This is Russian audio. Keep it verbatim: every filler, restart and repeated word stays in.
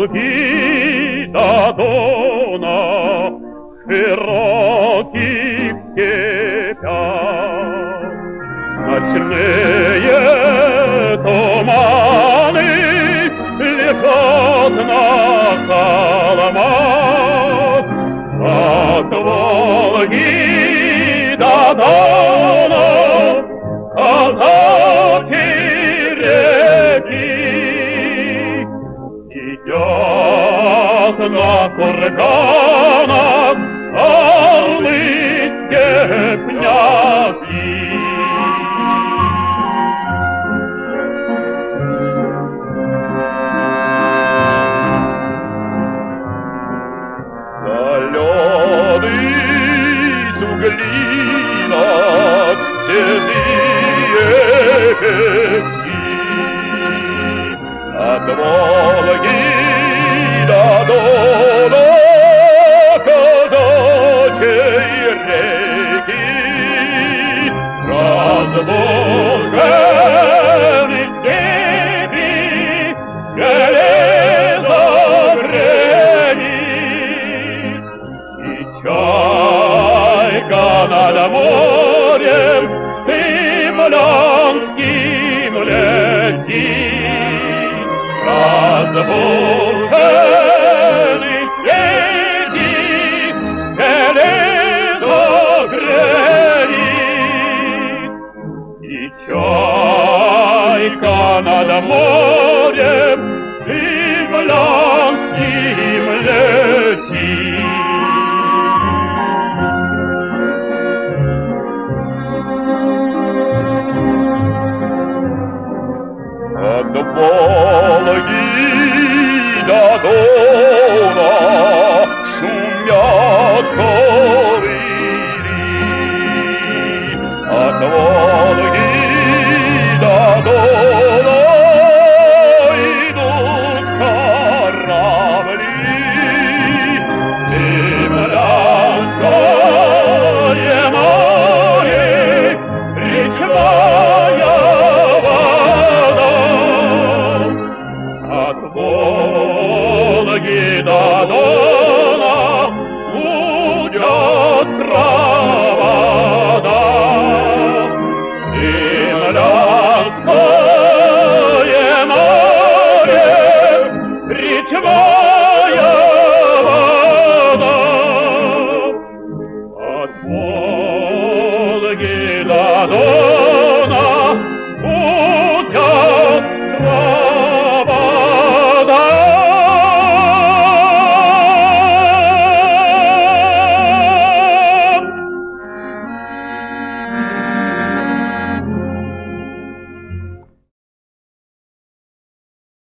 Волги до Дона, широких степях. Ночные туманы лежат на холмах, от Волги до Дона казаки реки идет на курганах орлыцкие князья. От Волги до Дона казачьи реки, разбужены степи железогрени, и чайка над морем Цимлянским летит. Разбудит